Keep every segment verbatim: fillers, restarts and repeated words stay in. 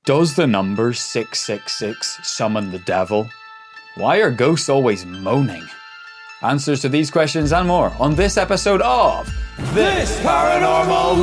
Does the number six six six summon the devil? Why are ghosts always moaning? Answers to these questions and more on this episode of This Paranormal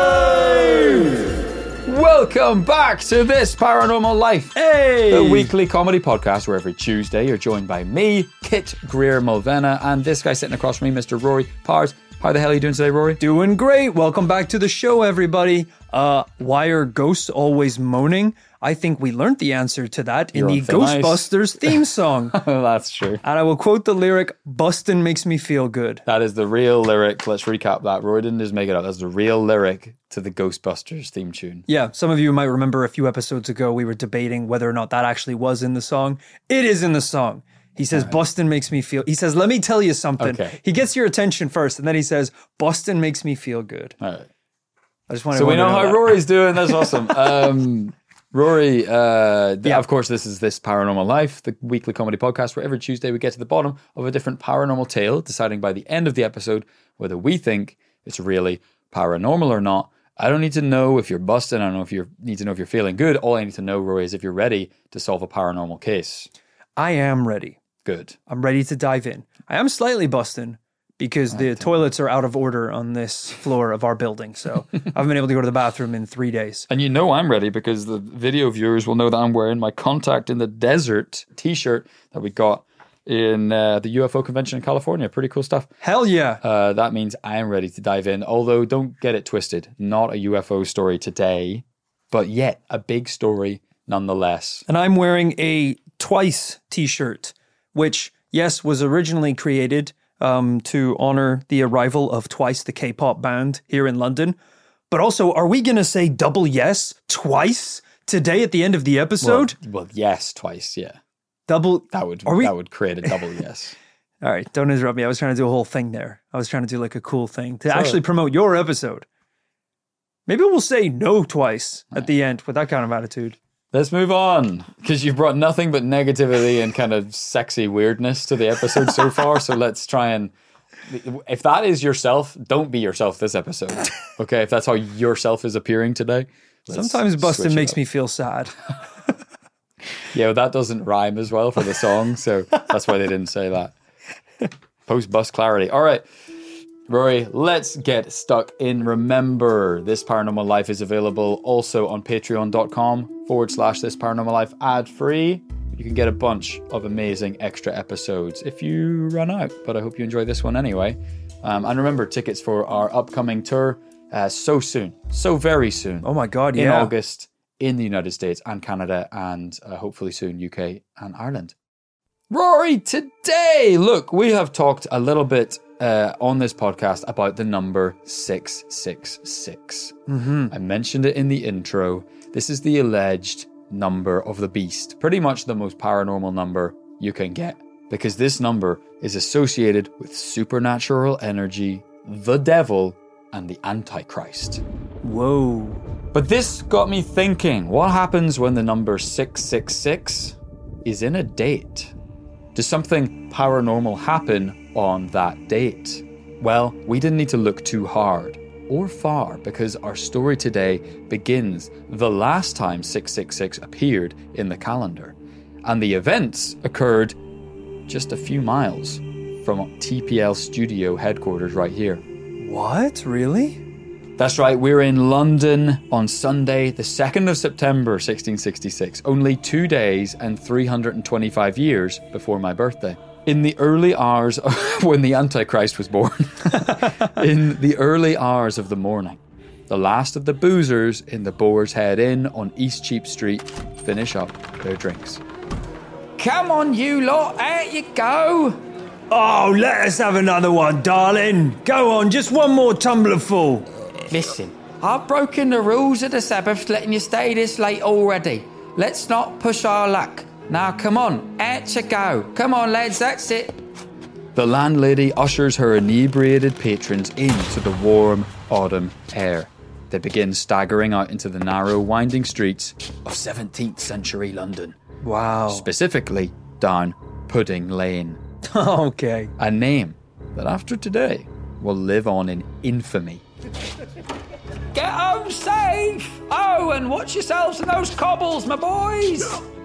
Life! Welcome back to This Paranormal Life, hey! The weekly comedy podcast where every Tuesday you're joined by me, Kit Greer-Mulvena, and this guy sitting across from me, Mister Rory Pars. How the hell are you doing today, Rory? Doing great. Welcome back to the show, everybody. Uh, why are ghosts always moaning? I think we learned the answer to that in You're the on thin Ghostbusters theme song. That's true. And I will quote the lyric, "Bustin' makes me feel good." That is the real lyric. Let's recap that. Rory didn't just make it up. That's the real lyric to the Ghostbusters theme tune. Yeah, some of you might remember a few episodes ago we were debating whether or not that actually was in the song. It is in the song. He says, right. Bustin' makes me feel... He says, let me tell you something. Okay. He gets your attention first, and then he says, Bustin' makes me feel good. All right. I just want So we know, know how that. Rory's doing. That's awesome. Um, Rory, uh, yeah. of course, this is This Paranormal Life, the weekly comedy podcast where every Tuesday we get to the bottom of a different paranormal tale, deciding by the end of the episode whether we think it's really paranormal or not. I don't need to know if you're busting. I don't know if you need to know if you're feeling good. All I need to know, Rory, is if you're ready to solve a paranormal case. I am ready. Good. I'm ready to dive in. I am slightly busting because the toilets are out of order on this floor of our building. So I haven't been able to go to the bathroom in three days. And you know I'm ready because the video viewers will know that I'm wearing my Contact in the Desert t-shirt that we got in uh, the U F O convention in California. Pretty cool stuff. Hell yeah. Uh, that means I am ready to dive in. Although, don't get it twisted. Not a U F O story today, but yet a big story nonetheless. And I'm wearing a Twice t-shirt, which, yes, was originally created um, to honor the arrival of Twice, the K-pop band here in London. But also, are we going to say double yes twice today at the end of the episode? Well, well yes, twice, yeah. Double. That would are we... that would create a double yes. All right, don't interrupt me. I was trying to do a whole thing there. I was trying to do like a cool thing to so, actually promote your episode. Maybe we'll say no twice at the end with that kind of attitude. Let's move on, because you've brought nothing but negativity and kind of sexy weirdness to the episode so far. So let's try and, if that is yourself, don't be yourself this episode. Okay, if that's how yourself is appearing today. Sometimes busting makes me feel sad. Yeah, well, that doesn't rhyme as well for the song, so that's why they didn't say that. Post-bust clarity. All right. Rory, let's get stuck in. Remember, This Paranormal Life is available also on patreon.com forward slash This Paranormal Life ad-free. You can get a bunch of amazing extra episodes if you run out, but I hope you enjoy this one anyway. Um, and remember, tickets for our upcoming tour uh, so soon, so very soon. Oh my God, in yeah. In August in the United States and Canada and uh, hopefully soon U K and Ireland. Rory, today, look, we have talked a little bit Uh, on this podcast about the number six six six. Mm-hmm. I mentioned it in the intro. This is the alleged number of the beast. Pretty much the most paranormal number you can get. Because this number is associated with supernatural energy, the devil, and the Antichrist. Whoa. But this got me thinking, what happens when the number six six six is in a date? Does something paranormal happen on that date? Well, we didn't need to look too hard or far because our story today begins the last time six six six appeared in the calendar. And the events occurred just a few miles from T P L studio headquarters right here. What? Really? That's right, we're in London on Sunday, the second of September, sixteen sixty-six, only two days and three hundred twenty-five years before my birthday. In the early hours of when the Antichrist was born, in the early hours of the morning, the last of the boozers in the Boar's Head Inn on East Cheap Street finish up their drinks. Come on, you lot, out you go! Oh, let us have another one, darling. Go on, just one more tumbler full. Listen, I've broken the rules of the Sabbath letting you stay this late already. Let's not push our luck. Now come on, out to go. Come on lads, that's it. The landlady ushers her inebriated patrons into the warm autumn air. They begin staggering out into the narrow winding streets of seventeenth century London. Wow. Specifically down Pudding Lane. Okay. A name that after today will live on in infamy. Get home safe. Oh, and watch yourselves in those cobbles, my boys.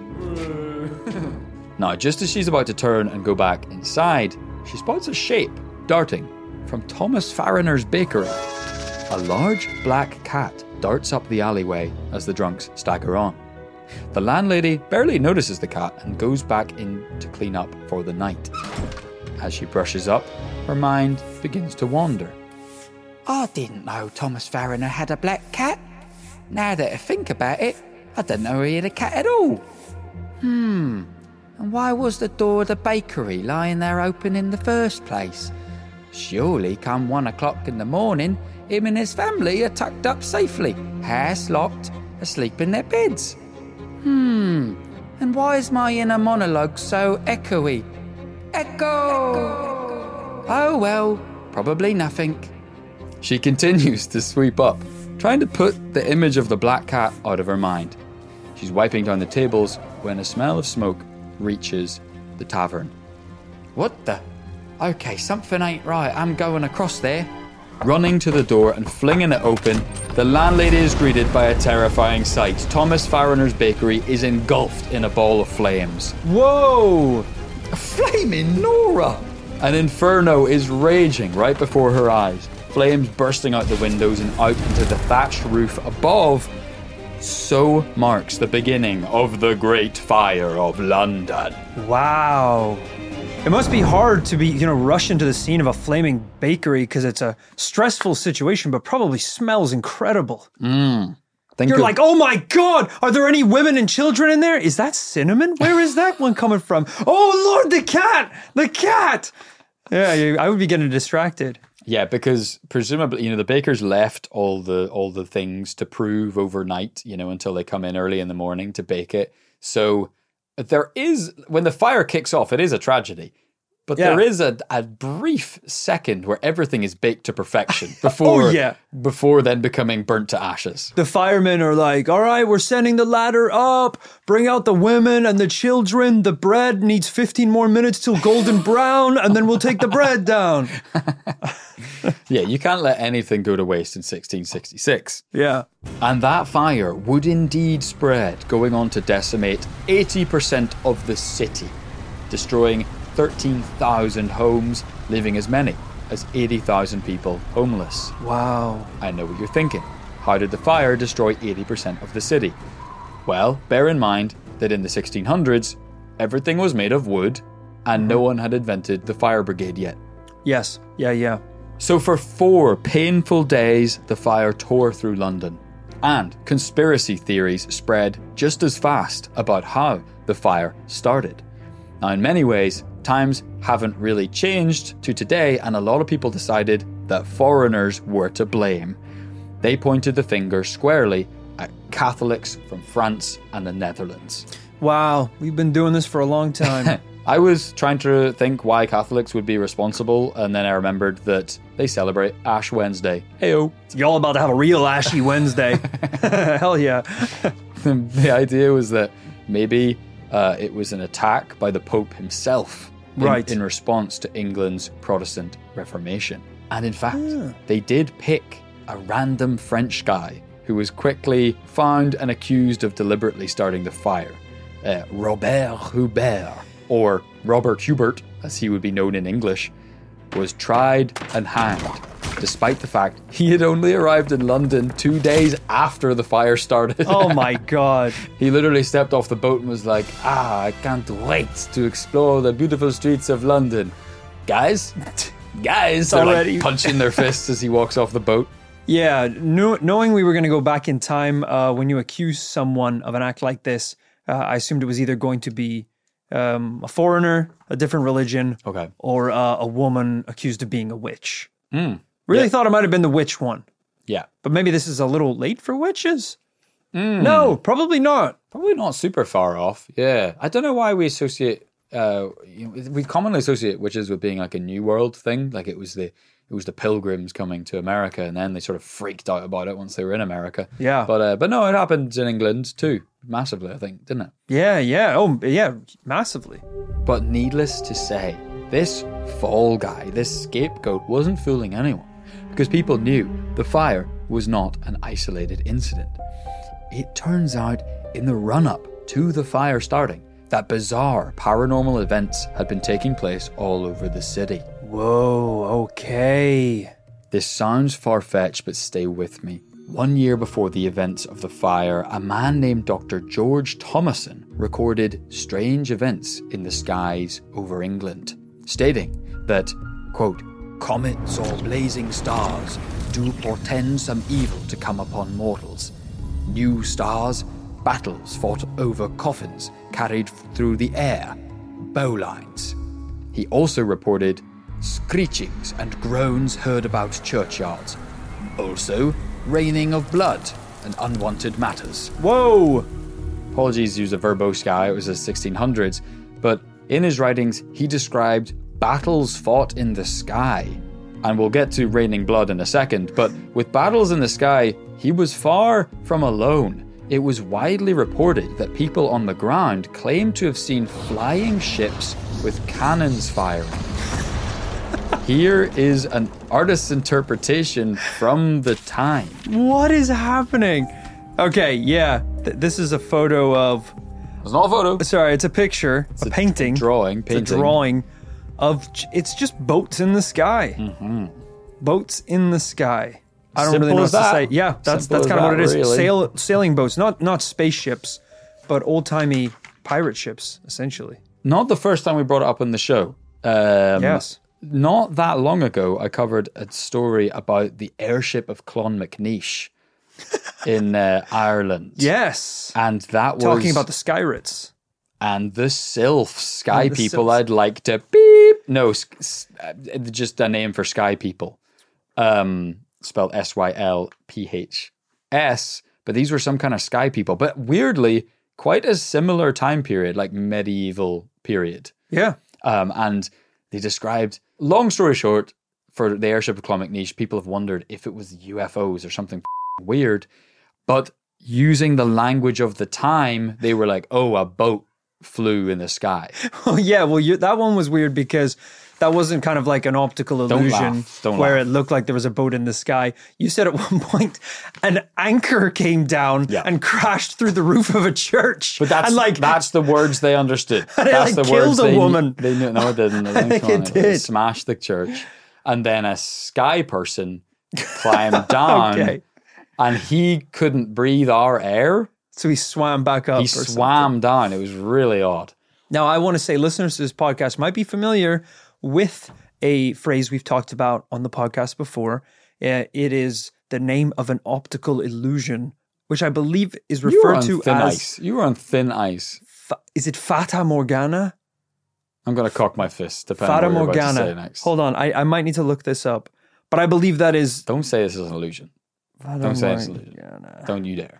Now, just as she's about to turn and go back inside, she spots a shape darting from Thomas Farriner's bakery. A large black cat darts up the alleyway as the drunks stagger on. The landlady barely notices the cat and goes back in to clean up for the night. As she brushes up, her mind begins to wander. I didn't know Thomas Farriner had a black cat. Now that I think about it, I didn't know he had a cat at all. Hmm, and why was the door of the bakery lying there open in the first place? Surely come one o'clock in the morning, him and his family are tucked up safely, house locked, asleep in their beds. Hmm, and why is my inner monologue so echoey? Echo! Oh well, probably nothing. She continues to sweep up, trying to put the image of the black cat out of her mind. She's wiping down the tables when a smell of smoke reaches the tavern. What the? Okay, something ain't right. I'm going across there. Running to the door and flinging it open, the landlady is greeted by a terrifying sight. Thomas Farriner's bakery is engulfed in a ball of flames. Whoa! A flaming Nora! An inferno is raging right before her eyes. Flames bursting out the windows and out into the thatched roof above. So marks the beginning of the Great Fire of London. Wow. It must be hard to be, you know, rush into the scene of a flaming bakery because it's a stressful situation, but probably smells incredible. Mm. Think You're of- like, oh my God, are there any women and children in there? Is that cinnamon? Where is that one coming from? Oh Lord, the cat! The cat! Yeah, you- I would be getting distracted. Yeah, because presumably, you know, the bakers left all the all the things to prove overnight, you know, until they come in early in the morning to bake it. So there is, when the fire kicks off, it is a tragedy. But Yeah. there is a, a brief second where everything is baked to perfection before, Oh, yeah. before then becoming burnt to ashes. The firemen are like, all right, we're sending the ladder up. Bring out the women and the children. The bread needs fifteen more minutes till golden brown, and then we'll take the bread down. Yeah, you can't let anything go to waste in sixteen sixty-six. Yeah. And that fire would indeed spread, going on to decimate eighty percent of the city, destroying thirteen thousand homes, leaving as many as eighty thousand people homeless. Wow. I know what you're thinking. How did the fire destroy eighty percent of the city? Well, bear in mind that in the sixteen hundreds, everything was made of wood and no one had invented the fire brigade yet. Yes. Yeah, yeah. So for four painful days, the fire tore through London. And conspiracy theories spread just as fast about how the fire started. Now, in many ways, times haven't really changed to today, and a lot of people decided that foreigners were to blame. They pointed the finger squarely at Catholics from France and the Netherlands. Wow. We've been doing this for a long time. I was trying to think why Catholics would be responsible, and then I remembered that they celebrate Ash Wednesday. Heyo. Y'all about to have a real ashy Wednesday. Hell yeah. The idea was that maybe uh, it was an attack by the Pope himself in, Right. in response to England's Protestant Reformation. And in fact, they did pick a random French guy who was quickly found and accused of deliberately starting the fire. Uh, Robert Hubert, or Robert Hubert, as he would be known in English, was tried and hanged, despite the fact he had only arrived in London two days after the fire started. Oh my God. He literally stepped off the boat and was like, ah, I can't wait to explore the beautiful streets of London. Guys, guys, they're like already- punching their fists as he walks off the boat. Yeah, knew, knowing we were going to go back in time, uh, when you accuse someone of an act like this, uh, I assumed it was either going to be um, a foreigner, a different religion, Okay. or uh, a woman accused of being a witch. Mm. Really Yeah. thought it might have been the witch one, Yeah. but maybe this is a little late for witches? No, probably not. Probably not super far off. Yeah. I don't know why we associate, uh, you know, we commonly associate witches with being like a New World thing. Like it was the, it was the pilgrims coming to America, and then they sort of freaked out about it once they were in America. Yeah. But, uh, but no, it happened in England too. Massively, I think, didn't it? Yeah, yeah. Oh, yeah, massively. But needless to say, this fall guy, this scapegoat, wasn't fooling anyone, because people knew the fire was not an isolated incident. It turns out, in the run-up to the fire starting, that bizarre paranormal events had been taking place all over the city. Whoa, okay. This sounds far-fetched, but stay with me. One year before the events of the fire, a man named Doctor George Thomason recorded strange events in the skies over England, stating that, quote, "Comets or blazing stars do portend some evil to come upon mortals. New stars, battles fought over coffins carried through the air, bowlines." He also reported screechings and groans heard about churchyards. Also, raining of blood and unwanted matters. Whoa! Apologies, he was a verbose guy, it was the sixteen hundreds, but in his writings, he described battles fought in the sky. And we'll get to raining blood in a second, but with battles in the sky, he was far from alone. It was widely reported that people on the ground claimed to have seen flying ships with cannons firing. Here is an artist's interpretation from the time. What is happening? Okay, yeah. Th- this is a photo of... It's not a photo. Sorry, it's a picture, It's a, painting. Drawing, It's a painting. drawing of... j- It's just boats in the sky. Mm-hmm. Boats in the sky. I don't Simple really know as what to that. say. Yeah, that's Simple that's as kind of what that, it is. really. Sail, sailing boats, not not spaceships, but old-timey pirate ships, essentially. Not the first time we brought it up on the show. Um, Yes. Not that long ago, I covered a story about the airship of Clonmacnoise in uh, Ireland. Yes. And that was... Talking about the Skyrits. And the Sylphs, Sky And the People, Sylphs. I'd like to beep. No, s- s- uh, just a name for Sky People. Um, spelled S Y L P H S. But these were some kind of Sky People. But weirdly, quite a similar time period, like medieval period. Yeah. Um, and they described, long story short, for the airship of Clonmacnoise, people have wondered if it was U F Os or something weird. But using the language of the time, they were like, oh, a boat flew in the sky. Oh, yeah. Well, you, that one was weird because that wasn't kind of like an optical Don't illusion laugh. Don't where laugh. it looked like there was a boat in the sky. You said at one point an anchor came down Yeah. and crashed through the roof of a church. But that's and like that's the words they understood. And it, That's like, the words killed a they, woman. They knew. No, it didn't. I think Come it on, did. smashed the church, and then a sky person climbed down, Okay. and he couldn't breathe our air. So he swam back up. He or something. swam down. It was really odd. Now, I want to say listeners to this podcast might be familiar with a phrase we've talked about on the podcast before. Uh, it is the name of an optical illusion, which I believe is You were referred on to thin as... ice. You were on thin ice. Fa- is it Fata Morgana? I'm going to cock my fist, depending Fata on what you're about to say Morgana. next. Hold on, I, I might need to look this up. But I believe that is... Don't say this is an illusion. Fata Don't say it's an illusion. Morgana. Don't you dare.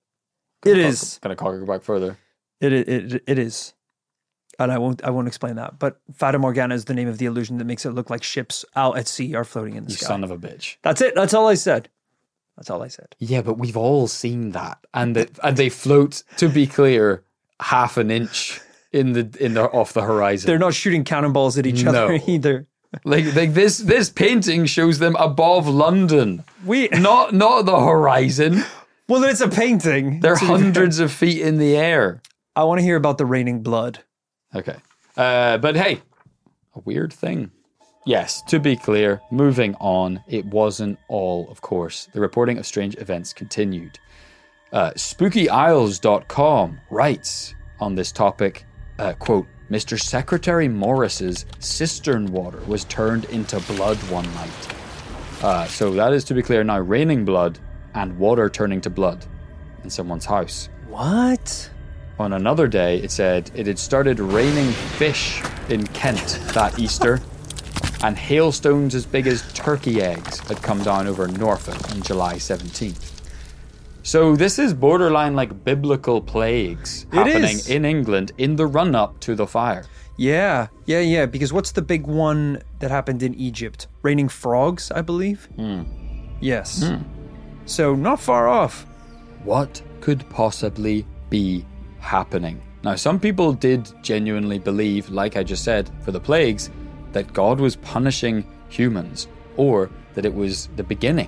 It is. Going to cock it back further. It, it, it, it is. And I won't I won't explain that. But Fata Morgana is the name of the illusion that makes it look like ships out at sea are floating in the You sky. son of a bitch. That's it. That's all I said. That's all I said. Yeah, but we've all seen that, and that, and they float. To be clear, half an inch in the in the off the horizon. They're not shooting cannonballs at each other No. either. like like this this painting shows them above London, We not not the horizon. well, it's a painting. They're So- hundreds of feet in the air. I want to hear about the raining blood. Okay, uh, but hey, a weird thing. Yes, to be clear, moving on, it wasn't all, of course. The reporting of strange events continued. Uh, spooky isles dot com writes on this topic, uh, quote, Mister Secretary Morris's cistern water was turned into blood one night. Uh, so that is, to be clear, now raining blood and water turning to blood in someone's house. What? On another day, it said it had started raining fish in Kent that Easter, and hailstones as big as turkey eggs had come down over Norfolk on July seventeenth. So this is borderline like biblical plagues It happening is. in England in the run-up to the fire. Yeah, yeah, yeah. Because what's the big one that happened in Egypt? Raining frogs, I believe. Hmm. Yes. So not far off. What could possibly be happening? Now, some people did genuinely believe, like I just said, for the plagues, that God was punishing humans, or that it was the beginning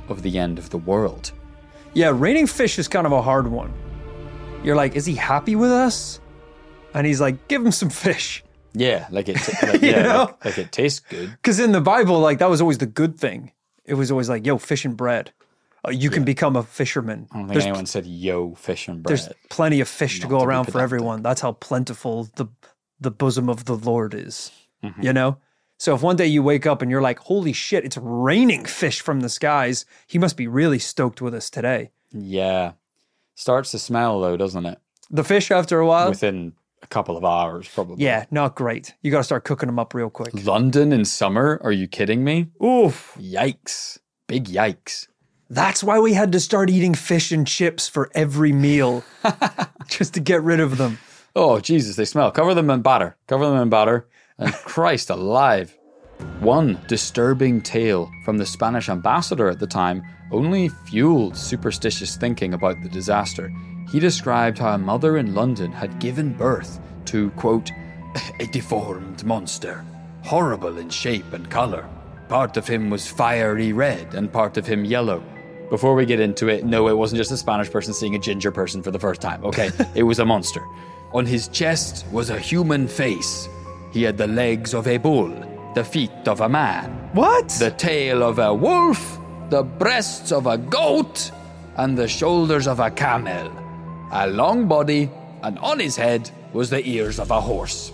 of the end of the world. Yeah, raining fish is kind of a hard one. You're like, is he happy with us? And he's like, give him some fish. Yeah, like it, t- like, yeah, know? like, like it tastes good. Because in the Bible, like that was always the good thing. It was always like, yo, fish and bread. Uh, you can become a fisherman. I don't think There's, anyone said, yo, fish and bread. there's plenty of fish to Not go to be around for pedantic. everyone. That's how plentiful the the bosom of the Lord is. Mm-hmm. You know? So if one day you wake up and you're like, holy shit, it's raining fish from the skies, he must be really stoked with us today. Yeah. Starts to smell, though, doesn't it? The fish after a while? Within a couple of hours, probably. Yeah, not great. You got to start cooking them up real quick. London in summer? Are you kidding me? Oof. Yikes. Big yikes. That's why we had to start eating fish and chips for every meal, just to get rid of them. Oh, Jesus, they smell. Cover them in batter. Cover them in batter. And Christ alive. One disturbing tale from the Spanish ambassador at the time only fueled superstitious thinking about the disaster. He described how a mother in London had given birth to, quote, a deformed monster, horrible in shape and colour. Part of him was fiery red and part of him yellow. Before we get into it, no, it wasn't just a Spanish person seeing a ginger person for the first time, okay? It was a monster. On his chest was a human face. He had the legs of a bull, the feet of a man, What? the tail of a wolf, the breasts of a goat, and the shoulders of a camel. A long body, and on his head was the ears of a horse.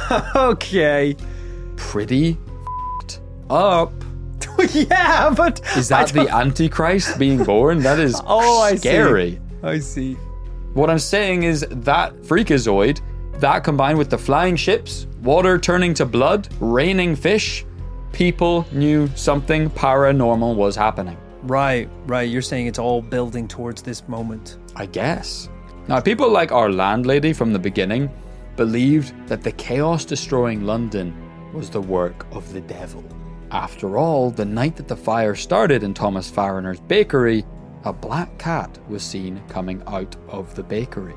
Okay. Pretty f***ed up. Yeah, but Is I that the Antichrist being born? That is Oh, I see. scary. I see. What I'm saying is that freakazoid, that combined with the flying ships, water turning to blood, raining fish, people knew something paranormal was happening. Right, right. You're saying it's all building towards this moment. I guess. Now, people like our landlady from the beginning believed that the chaos-destroying London was the work of the devil. After all, the night that the fire started in Thomas Farriner's bakery, a black cat was seen coming out of the bakery.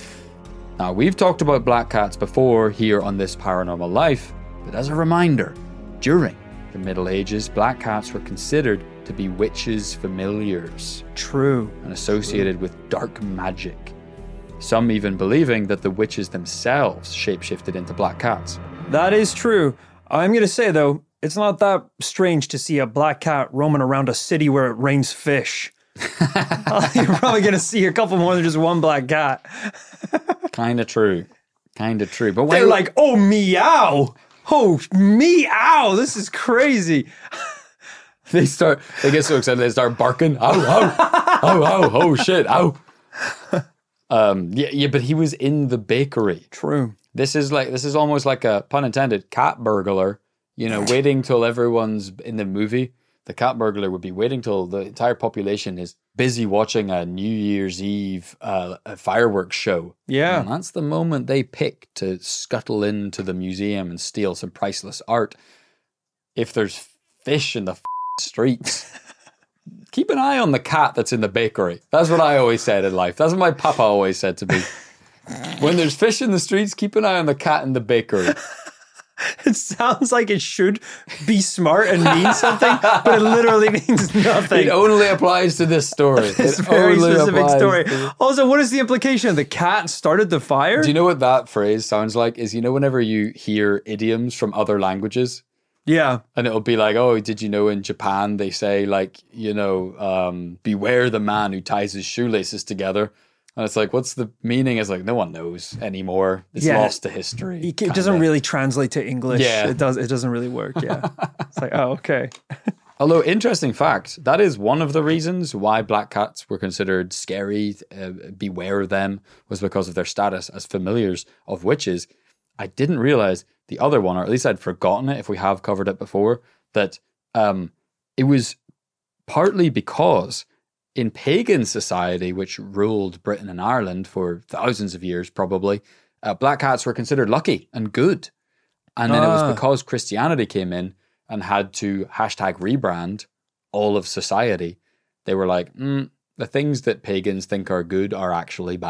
Now, we've talked about black cats before here on This Paranormal Life, but as a reminder, during the Middle Ages, black cats were considered to be witches' familiars True. and associated with dark magic. Some even believing that the witches themselves shapeshifted into black cats. That is true. I'm going to say, though, it's not that strange to see a black cat roaming around a city where it rains fish. You're probably going to see a couple more than just one black cat. Kind of true. Kind of true. But why, They're like, oh, meow. Oh, meow. This is crazy. they start, they get so excited, they start barking. Ow, ow, ow, ow, oh shit, ow. Um, yeah, yeah, but he was in the bakery. True. This is like, this is almost like a, pun intended, cat burglar, you know, waiting till everyone's in the movie. The cat burglar would be waiting till the entire population is busy watching a New Year's Eve uh, a fireworks show. Yeah. And that's the moment they pick to scuttle into the museum and steal some priceless art. If there's fish in the f- streets, keep an eye on the cat that's in the bakery. That's what I always said in life. That's what my papa always said to me. When there's fish in the streets, keep an eye on the cat in the bakery. It sounds like it should be smart and mean something, but it literally means nothing. It only applies to this story. It's a it very only specific applies story. to- Also, what is the implication? The cat started the fire? Do you know what that phrase sounds like? Is, you know, whenever you hear idioms from other languages, Yeah. and it'll be like, oh, did you know in Japan they say, like, you know, um, beware the man who ties his shoelaces together. And it's like, what's the meaning? It's like, no one knows anymore. It's Yeah. lost to history. It kinda. doesn't really translate to English. Yeah. It does. It doesn't really work. Yeah. It's like, oh, okay. Although, interesting fact, that is one of the reasons why black cats were considered scary, uh, beware them, was because of their status as familiars of witches. I didn't realize the other one, or at least I'd forgotten it if we have covered it before, that um, it was partly because in pagan society, which ruled Britain and Ireland for thousands of years probably, uh, black cats were considered lucky and good. And then it Ah. was because Christianity came in and had to hashtag rebrand all of society. They were like, mm, the things that pagans think are good are actually bad.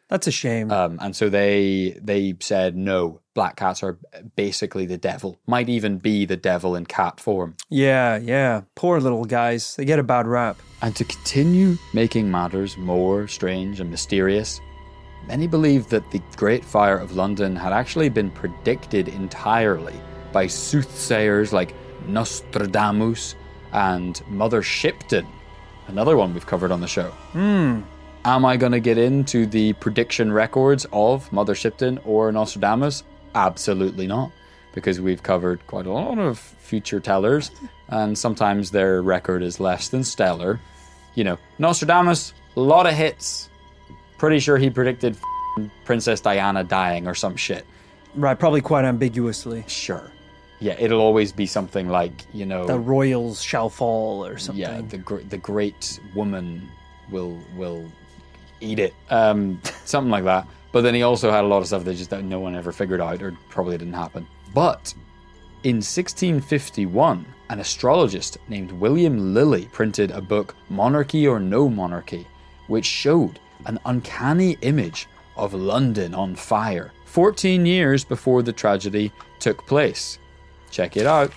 That's a shame. Um, and so they they said, no, black cats are basically the devil. Might even be the devil in cat form. yeah, yeah. Poor little guys. They get a bad rap. And to continue making matters more strange and mysterious, many believe that the Great Fire of London had actually been predicted entirely by soothsayers like Nostradamus and Mother Shipton, another one we've covered on the show. Hmm. Am I going to get into the prediction records of Mother Shipton or Nostradamus? Absolutely not, because we've covered quite a lot of future tellers, and sometimes their record is less than stellar. You know, Nostradamus, a lot of hits. Pretty sure he predicted f***ing Princess Diana dying or some shit. Right, probably quite ambiguously. Sure. Yeah, it'll always be something like, you know... The royals shall fall or something. Yeah, the gr- the great woman will will eat it. Um, something like that. But then he also had a lot of stuff that just that no one ever figured out or probably didn't happen. But in sixteen fifty-one, an astrologist named William Lilly printed a book, Monarchy or No Monarchy, which showed an uncanny image of London on fire fourteen years before the tragedy took place. Check it out.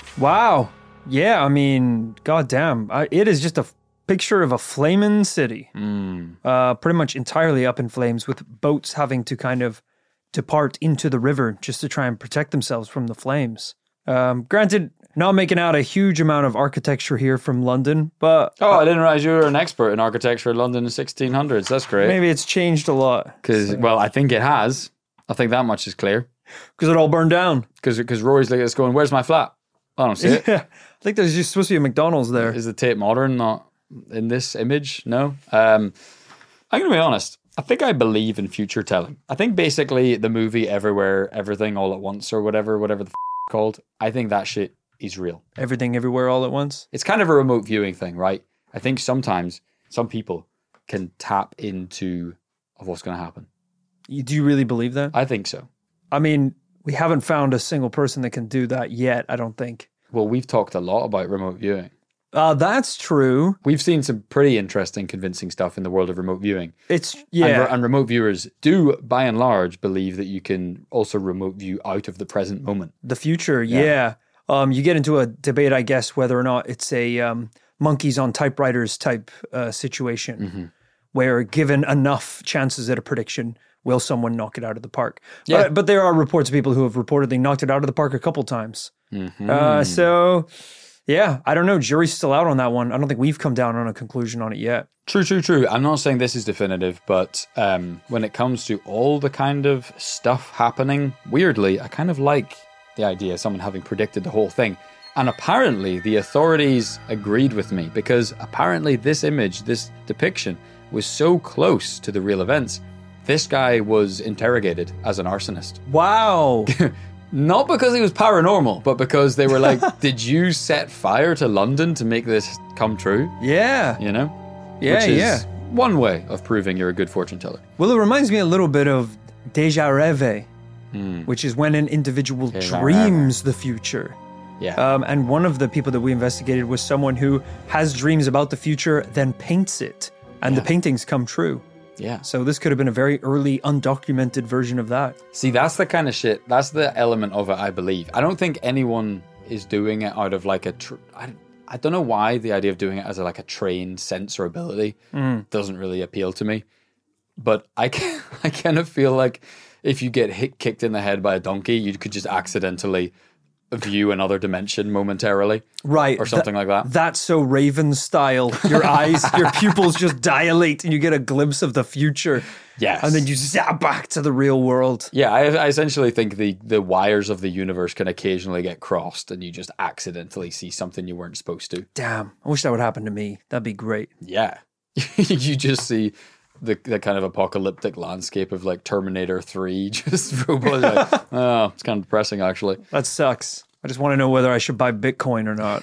Wow. Yeah, I mean, goddamn. I, it is just a f- picture of a flaming city. Mm. Uh, pretty much entirely up in flames, with boats having to kind of depart into the river just to try and protect themselves from the flames. Um, granted, not making out a huge amount of architecture here from London, but... Oh, I didn't realize you were an expert in architecture in London in the sixteen hundreds. That's great. Maybe it's changed a lot. Because, so. well, I think it has. I think that much is clear. Because it all burned down. Because Rory's like, it's going, where's my flat? I don't see it. Yeah. I think there's just supposed to be a McDonald's there. Is the Tate Modern not in this image? No. Um, I'm going to be honest. I think I believe in future telling. I think basically the movie Everywhere, Everything, All at Once or whatever, whatever the f- it's called, I think that shit is real. Everything, everywhere, all at once. It's kind of a remote viewing thing, right? I think sometimes some people can tap into of what's going to happen. You- Do you really believe that? I think so. I mean, we haven't found a single person that can do that yet, I don't think. Well, we've talked a lot about remote viewing. Uh, that's true. We've seen some pretty interesting, convincing stuff in the world of remote viewing. It's, yeah. And, re- and remote viewers do, by and large, believe that you can also remote view out of the present moment. The future, yeah. yeah. Um, you get into a debate, I guess, whether or not it's a um, monkeys on typewriters type uh, situation, Mm-hmm. where given enough chances at a prediction, will someone knock it out of the park? Yeah. But, but there are reports of people who have reportedly knocked it out of the park a couple times. Mm-hmm. Uh, so, yeah, I don't know. Jury's still out on that one. I don't think we've come down on a conclusion on it yet. True, true, true. I'm not saying this is definitive, but um, when it comes to all the kind of stuff happening, weirdly, I kind of like the idea of someone having predicted the whole thing. And apparently the authorities agreed with me, because apparently this image, this depiction, was so close to the real events. This guy was interrogated as an arsonist. Wow. Not because he was paranormal, but because they were like, did you set fire to London to make this come true? Yeah. You know? Yeah, Which is yeah. one way of proving you're a good fortune teller. Well, it reminds me a little bit of déjà rêve, Hmm. which is when an individual Déjà dreams the future. Yeah. Um, and one of the people that we investigated was someone who has dreams about the future, then paints it, and Yeah. the paintings come true. yeah. So this could have been a very early, undocumented version of that. See, that's the kind of shit, that's the element of it, I believe. I don't think anyone is doing it out of like a... Tr- I, I don't know why the idea of doing it as a, like a trained sense or ability doesn't really appeal to me. But I, can, I kind of feel like if you get hit, kicked in the head by a donkey, you could just accidentally view another dimension momentarily. Right. Or something like that. That's so Raven style. Your eyes, your pupils just dilate and you get a glimpse of the future. Yes. And then you zap back to the real world. Yeah, I, I essentially think the, the wires of the universe can occasionally get crossed and you just accidentally see something you weren't supposed to. Damn. I wish that would happen to me. That'd be great. Yeah. You just see the the kind of apocalyptic landscape of like Terminator three, just robots. Like, oh, it's kind of depressing actually. That sucks. I just want to know whether I should buy Bitcoin or not.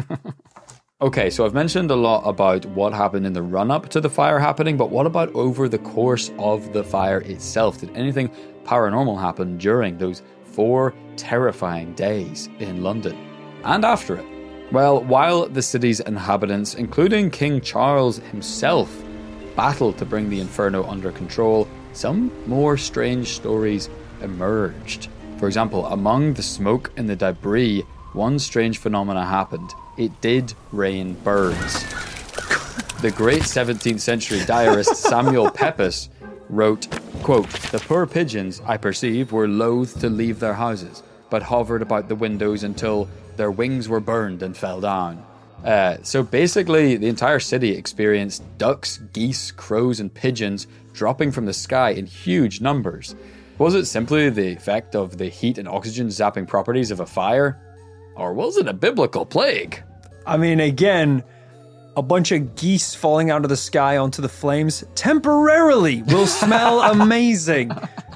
Okay, so I've mentioned a lot about what happened in the run-up to the fire happening, but what about over the course of the fire itself? Did anything paranormal happen during those four terrifying days in London and after it? Well, while the city's inhabitants, including King Charles himself, battled to bring the inferno under control, some more strange stories emerged. For example, among the smoke and the debris, one strange phenomena happened. It did rain birds. The great seventeenth century diarist Samuel Pepys wrote, quote, "The poor pigeons, I perceive, were loath to leave their houses, but hovered about the windows until their wings were burned and fell down." Uh, so basically, the entire city experienced ducks, geese, crows, and pigeons dropping from the sky in huge numbers. Was it simply the effect of the heat and oxygen zapping properties of a fire? Or was it a biblical plague? I mean, again, a bunch of geese falling out of the sky onto the flames temporarily will smell amazing.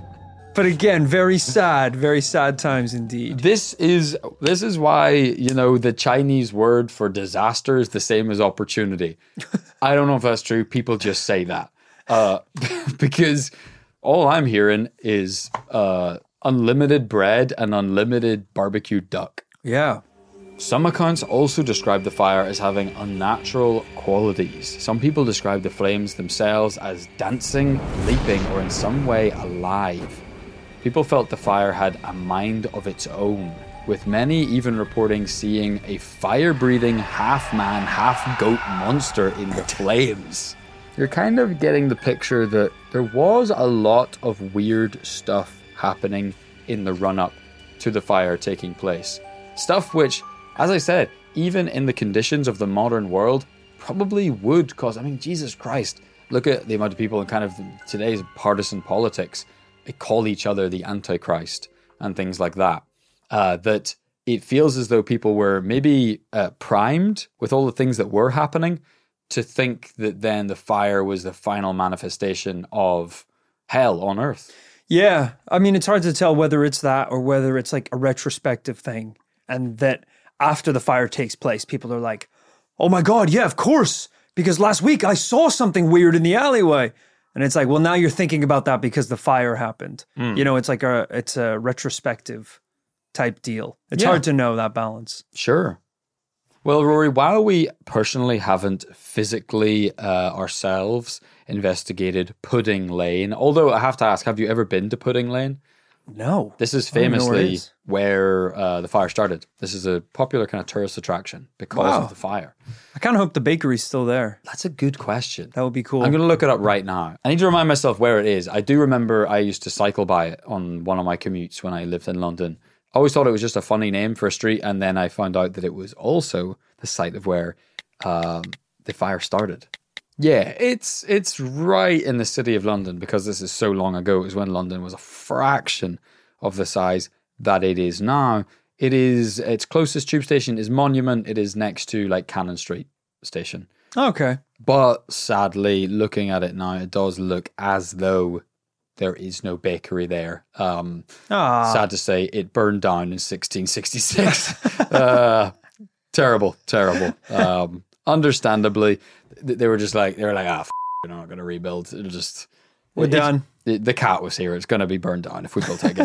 But again, very sad, very sad times indeed. This is this is why, you know, the Chinese word for disaster is the same as opportunity. I don't know if that's true. People just say that. Uh, because all I'm hearing is uh, unlimited bread and unlimited barbecued duck. Yeah. Some accounts also describe the fire as having unnatural qualities. Some people describe the flames themselves as dancing, leaping, or in some way alive. People felt the fire had a mind of its own, with many even reporting seeing a fire-breathing half-man, half-goat monster in the flames. You're kind of getting the picture that there was a lot of weird stuff happening in the run-up to the fire taking place. Stuff which, as I said, even in the conditions of the modern world, probably would cause, I mean, Jesus Christ, look at the amount of people in kind of today's partisan politics, they call each other the Antichrist and things like that. Uh, that it feels as though people were maybe uh, primed with all the things that were happening to think that then the fire was the final manifestation of hell on earth. Yeah. I mean, it's hard to tell whether it's that or whether it's like a retrospective thing. And that after the fire takes place, people are like, oh my God, yeah, of course. Because last week I saw something weird in the alleyway. And it's like, well, now you're thinking about that because the fire happened. Mm. You know, it's like a, it's a retrospective type deal. It's yeah. hard to know that balance. Sure. Well, Rory, while we personally haven't physically uh, ourselves investigated Pudding Lane, although I have to ask, have you ever been to Pudding Lane? No. This is famously where, where uh, the fire started. This is a popular kind of tourist attraction because wow. of the fire. I kind of hope the bakery's still there. That's a good question. That would be cool. I'm going to look it up right now. I need to remind myself where it is. I do remember I used to cycle by it on one of my commutes when I lived in London. I always thought it was just a funny name for a street, and then I found out that it was also the site of where um, the fire started. Yeah, it's it's right in the city of London, because this is so long ago. It was when London was a fraction of the size that it is now. It is, its closest tube station is Monument. It is next to like Cannon Street station. Okay. But sadly, looking at it now, it does look as though there is no bakery there. Um, sad to say, it burned down in sixteen sixty-six. uh, terrible, terrible. Um, understandably, they were just like, they were like, ah, f- we're not going to rebuild. It'll just... We're it, done. It, the cat was here. It's going to be burned down if we build it again.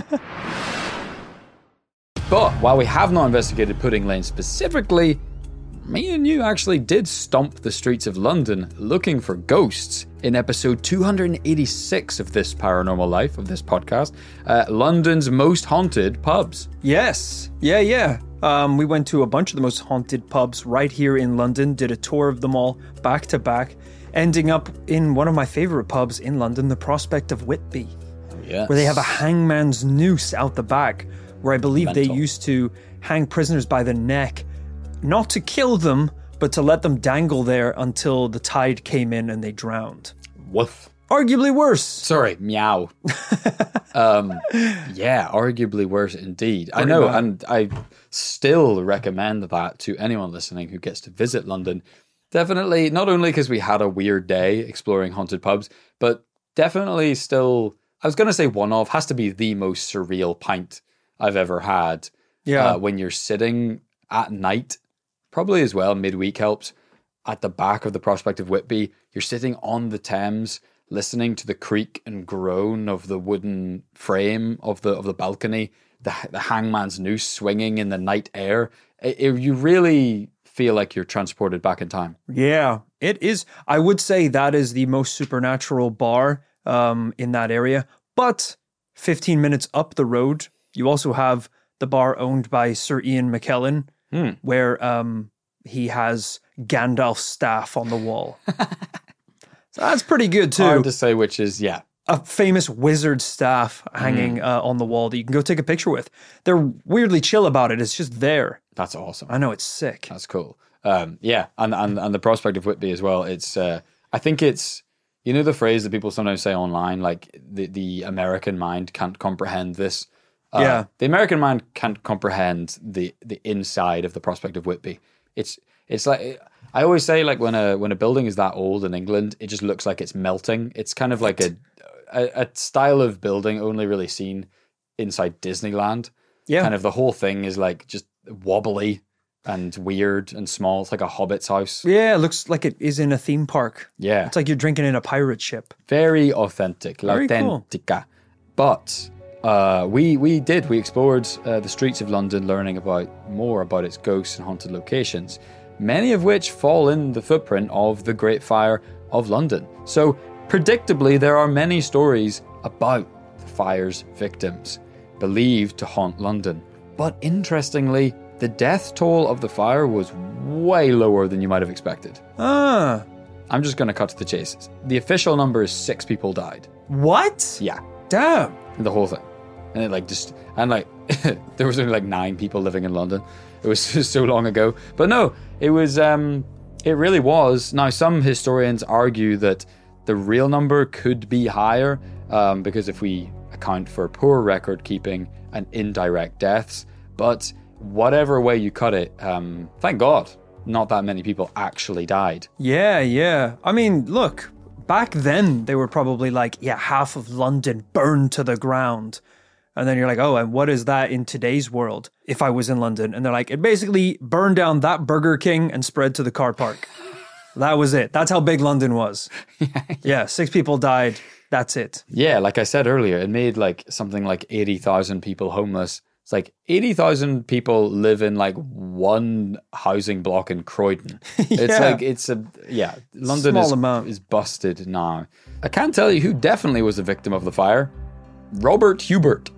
But while we have not investigated Pudding Lane specifically, me and you actually did stomp the streets of London looking for ghosts in episode two hundred eighty-six of This Paranormal Life, of this podcast, uh, London's most haunted pubs. Yes. Yeah, yeah. Um, we went to a bunch of the most haunted pubs right here in London, did a tour of them all back to back, ending up in one of my favorite pubs in London, the Prospect of Whitby, yes. where they have a hangman's noose out the back, where I believe Mental. They used to hang prisoners by the neck, not to kill them, but to let them dangle there until the tide came in and they drowned. Woof. Arguably worse. Sorry, meow. um, yeah, arguably worse indeed. Pretty I know, bad. And I still recommend that to anyone listening who gets to visit London. Definitely, not only because we had a weird day exploring haunted pubs, but definitely still, I was going to say one of, has to be the most surreal pint I've ever had. Yeah. Uh, when you're sitting at night, probably as well, midweek helps, at the back of the Prospect of Whitby, you're sitting on the Thames, listening to the creak and groan of the wooden frame of the of the balcony, the the hangman's noose swinging in the night air. It, it, you really feel like you're transported back in time. Yeah, it is. I would say that is the most supernatural bar um, in that area. But fifteen minutes up the road, you also have the bar owned by Sir Ian McKellen, Hmm. where um, he has Gandalf's staff on the wall. So that's pretty good too. Hard to say which is, yeah. A famous wizard staff hanging uh, on the wall that you can go take a picture with. They're weirdly chill about it. It's just there. That's awesome. I know, it's sick. That's cool. Um, yeah, and, and and the prospect of Whitby as well. It's uh, I think it's, you know, the phrase that people sometimes say online, like the the American mind can't comprehend this. Uh, Yeah. the American mind can't comprehend the the inside of the prospect of Whitby. It's it's like I always say, like when a when a building is that old in England, it just looks like it's melting. It's kind of like a a, a style of building only really seen inside Disneyland. Yeah. Kind of the whole thing is like just wobbly and weird and small. It's like a hobbit's house. Yeah, it looks like it is in a theme park. Yeah. It's like you're drinking in a pirate ship. Very authentic. Very cool. Authentica. But uh, we we did. We explored uh, the streets of London, learning about more about its ghosts and haunted locations, many of which fall in the footprint of the Great Fire of London. So, predictably, there are many stories about the fire's victims, believed to haunt London. But interestingly, the death toll of the fire was way lower than you might have expected. Ah. I'm just going to cut to the chase. The official number is six people died. What? Yeah, Damn. the whole thing. And it like just, and like, there was only like nine people living in London. It was so long ago. But no, it was, um, it really was. Now, some historians argue that the real number could be higher, um, because if we account for poor record keeping and indirect deaths, but whatever way you cut it, um, thank God, not that many people actually died. Yeah, yeah. I mean, look, back then they were probably like, yeah, half of London burned to the ground. And then you're like, oh, and what is that in today's world if I was in London? And they're like, it basically burned down that Burger King and spread to the car park. That was it. That's how big London was. Yeah, six people died. That's it. Yeah, like I said earlier, it made like something like eighty thousand people homeless. It's like eighty thousand people live in like one housing block in Croydon. It's Yeah. like, it's a, yeah, London Small is, amount. is busted now. I can't tell you who definitely was a victim of the fire. Robert Hubert.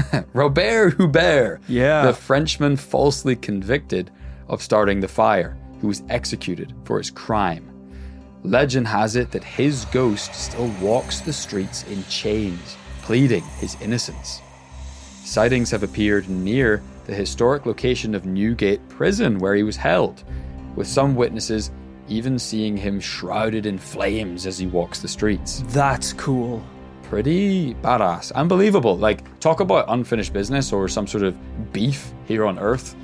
Robert Hubert. Yeah. The Frenchman falsely convicted of starting the fire, who was executed for his crime. Legend has it that his ghost still walks the streets in chains, pleading his innocence. Sightings have appeared near the historic location of Newgate Prison where he was held, with some witnesses even seeing him shrouded in flames as he walks the streets. That's cool. Pretty badass. Unbelievable. Like, talk about unfinished business or some sort of beef here on Earth.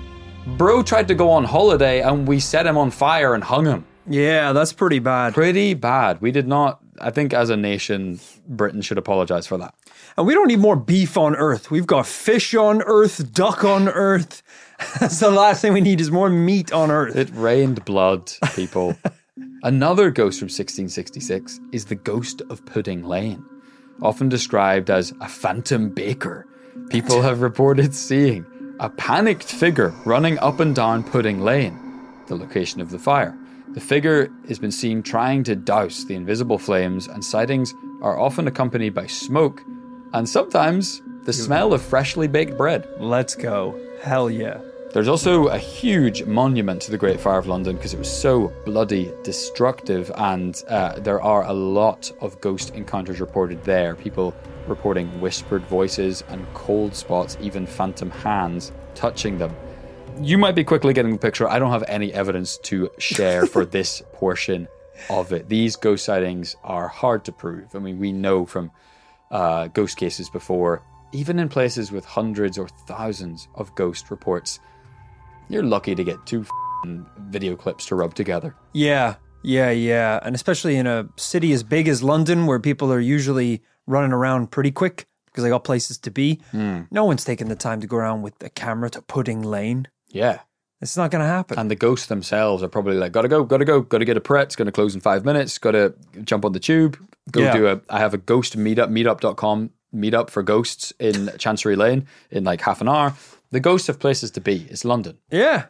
Bro tried to go on holiday and we set him on fire and hung him. Yeah, that's pretty bad. Pretty bad. We did not, I think as a nation, Britain should apologize for that. And we don't need more beef on Earth. We've got fish on Earth, duck on Earth. That's the last thing we need is more meat on Earth. It rained blood, people. Another ghost from sixteen sixty-six is the ghost of Pudding Lane, often described as a phantom baker. People have reported seeing a panicked figure running up and down Pudding Lane, the location of the fire. The figure has been seen trying to douse the invisible flames, and sightings are often accompanied by smoke and sometimes the smell of freshly baked bread. Let's go. Hell yeah. There's also a huge monument to the Great Fire of London because it was so bloody destructive, and uh, there are a lot of ghost encounters reported there. People reporting whispered voices and cold spots, even phantom hands touching them. You might be quickly getting the picture. I don't have any evidence to share for this portion of it. These ghost sightings are hard to prove. I mean, we know from uh, ghost cases before, even in places with hundreds or thousands of ghost reports, you're lucky to get two f***ing video clips to rub together. Yeah, yeah, yeah. And especially in a city as big as London, where people are usually running around pretty quick because they got places to be. Mm. No one's taking the time to go around with a camera to Pudding Lane. Yeah. It's not going to happen. And the ghosts themselves are probably like, gotta go, gotta go, gotta get a Pret, it's gonna close in five minutes, gotta jump on the tube, go Yeah. do a, I have a ghost meetup, meetup dot com meetup for ghosts in Chancery Lane in like half an hour. The ghosts have places to be. It's London. Yeah.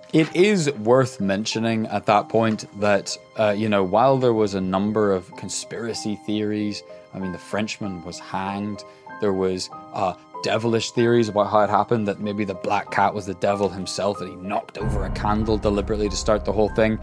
It is worth mentioning at that point that, uh, you know, while there was a number of conspiracy theories, I mean, the Frenchman was hanged, there was uh, devilish theories about how it happened, that maybe the black cat was the devil himself, that he knocked over a candle deliberately to start the whole thing.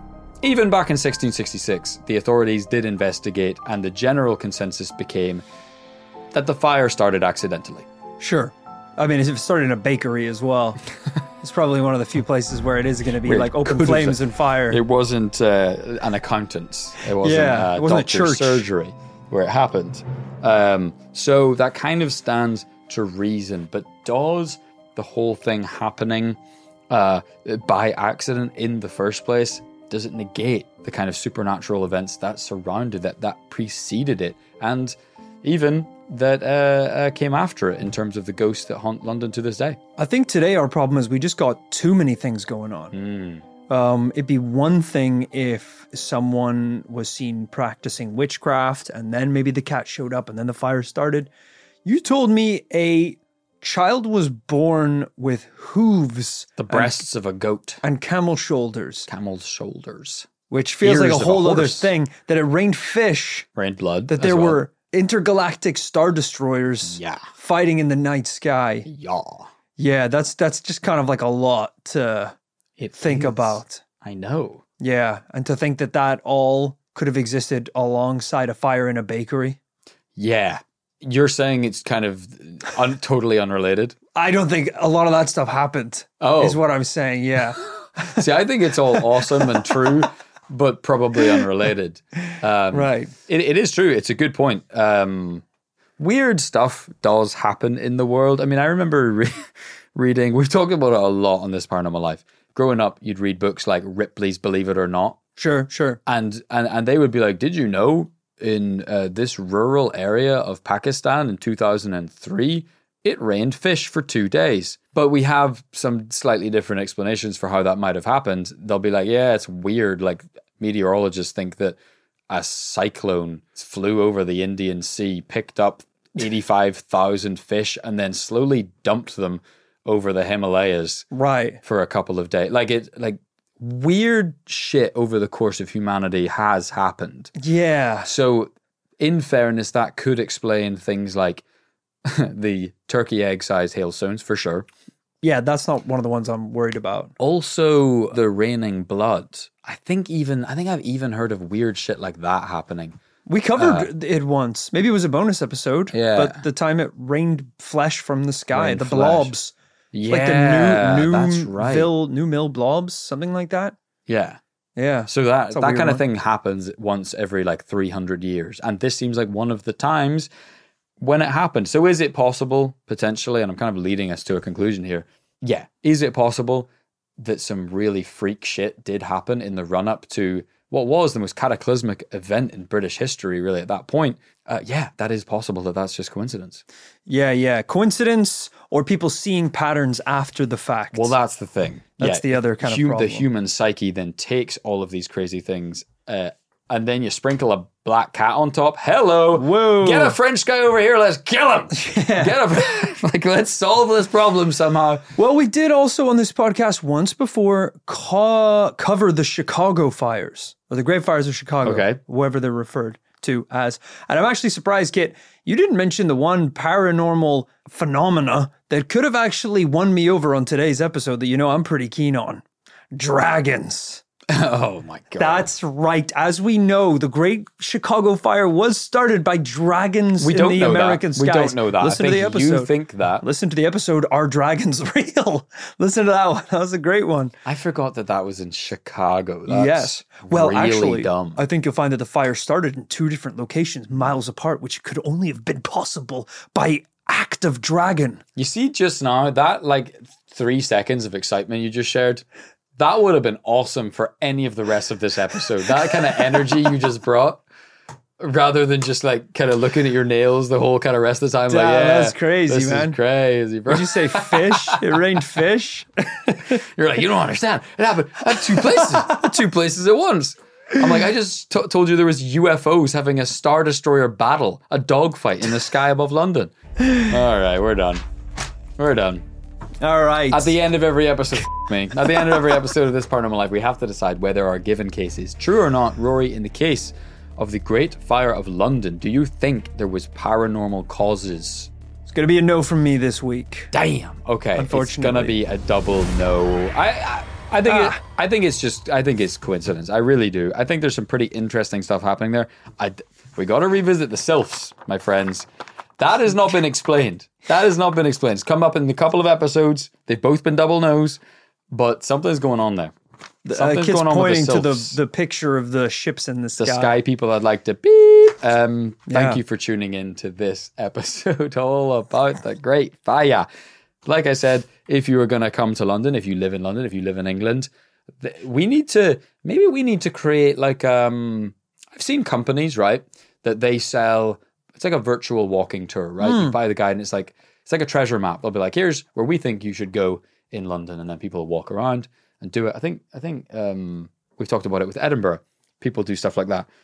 Even back in sixteen sixty-six, the authorities did investigate, and the general consensus became that the fire started accidentally. Sure. I mean, if it started in a bakery as well, it's probably one of the few places where it is going to be Where it like open could have- flames and fire. It wasn't uh, an accountant's. It wasn't Yeah, a it wasn't a doctor's church. surgery where it happened. Um, so that kind of stands to reason. But does the whole thing happening uh, by accident in the first place, does it negate the kind of supernatural events that surrounded it, that preceded it, and even that uh, uh, came after it in terms of the ghosts that haunt London to this day? I think today our problem is we just got too many things going on. Mm. Um, it'd be one thing if someone was seen practicing witchcraft and then maybe the cat showed up and then the fire started. You told me a child was born with hooves The breasts of a goat, and camel shoulders, camel's shoulders, which feels like ears a of a whole other horse. thing, that it rained fish, rained blood, that as there well. were intergalactic star destroyers Yeah. fighting in the night sky. Yeah. Yeah, that's that's just kind of like a lot to It think is. about. I know. Yeah, and to think that that all could have existed alongside a fire in a bakery. Yeah. You're saying it's kind of un- totally unrelated? I don't think a lot of that stuff happened. Oh. Is what I'm saying. Yeah. See, I think it's all awesome and true, but probably unrelated. Um, Right. It, it is true. It's a good point. Um, weird stuff does happen in the world. I mean, I remember re- reading, we've talked about it a lot on this Paranormal Life. Growing up, you'd read books like Ripley's Believe It or Not. Sure, sure. And, and, and they would be like, did you know in uh, this rural area of Pakistan in two thousand three, it rained fish for two days? But we have some slightly different explanations for how that might have happened. They'll be like, yeah, it's weird. Like meteorologists think that a cyclone flew over the Indian Sea, picked up eighty-five thousand fish, and then slowly dumped them over the Himalayas Right. for a couple of days. Like it, like weird shit over the course of humanity has happened. Yeah. So, in fairness, that could explain things like the turkey egg sized hailstones for sure. Yeah, that's not one of the ones I'm worried about. Also, the raining blood. I think even I think I've even heard of weird shit like that happening. We covered it once. Maybe it was a bonus episode. Uh, Yeah. But the time it rained flesh from the sky, Rained the flesh. blobs. Yeah, Like the new that's new right. Vil, new mill blobs, something like that. Yeah. Yeah. So that a that weird kind of one. thing happens once every like three hundred years. And this seems like one of the times when it happened. So is it possible, potentially, and I'm kind of leading us to a conclusion here. Yeah. Is it possible that some really freak shit did happen in the run up to what was the most cataclysmic event in British history, really, at that point? Uh, yeah, that is possible that that's just coincidence. Yeah, yeah. Coincidence or people seeing patterns after the fact. Well, that's the thing. That's Yeah, the other kind of hu- problem. The human psyche then takes all of these crazy things, uh, and then you sprinkle a black cat on top. Hello, Whoa. Get a French guy over here. Let's kill him. Get a like. Let's solve this problem somehow. Well, we did also on this podcast once before co- cover the Chicago fires or the Great Fires of Chicago, Okay. whoever they're referred to as. And I'm actually surprised, Kit, you didn't mention the one paranormal phenomena that could have actually won me over on today's episode that you know I'm pretty keen on. Dragons. Oh my god. That's right. As we know, the Great Chicago Fire was started by dragons we in don't the know American that. skies. We don't know that. Listen I to the think episode. You think that? Listen to the episode, Are Dragons Real? Listen to that one. That was a great one. I forgot that that was in Chicago. That's yes. Well, really actually, dumb. I think you'll find that the fire started in two different locations, miles apart, which could only have been possible by act of dragon. You see, just now that like three seconds of excitement you just shared. That would have been awesome for any of the rest of this episode. That kind of energy you just brought, rather than just like kind of looking at your nails the whole kind of rest of the time. Like, Damn, yeah, that's crazy, this man. Is crazy, bro. Did you say fish? It rained fish? You're like, you don't understand. It happened at two places, at two places at once. I'm like, I just t- told you there was U F Os having a Star Destroyer battle, a dogfight in the sky above London. All right, we're done. We're done. All right. At the end of every episode, me. At the end of every episode of This Paranormal Life, we have to decide whether our given case is true or not. Rory, in the case of the Great Fire of London, do you think there was paranormal causes? It's going to be a no from me this week. Damn. Okay. Unfortunately. It's going to be a double no. I I, I think Ah. it, I think it's just I think it's coincidence. I really do. I think there's some pretty interesting stuff happening there. I we got to revisit the Sylphs, my friends. That has not been explained. That has not been explained. It's come up in a couple of episodes. They've both been double no's, but something's going on there. Uh, Something's kids going on pointing with the to the, Sylphs. the picture of the ships in the sky. The sky people I'd like to beep. Um, thank Yeah. you for tuning in to this episode all about the Great Fire. Like I said, if you are going to come to London, if you live in London, if you live in England, th- we need to, maybe we need to create like, um, I've seen companies, right, that they sell, it's like a virtual walking tour, right? Hmm. You buy the guide and it's like, it's like a treasure map. They'll be like, here's where we think you should go in London. And then people walk around and do it. I think, I think um, we've talked about it with Edinburgh. People do stuff like that.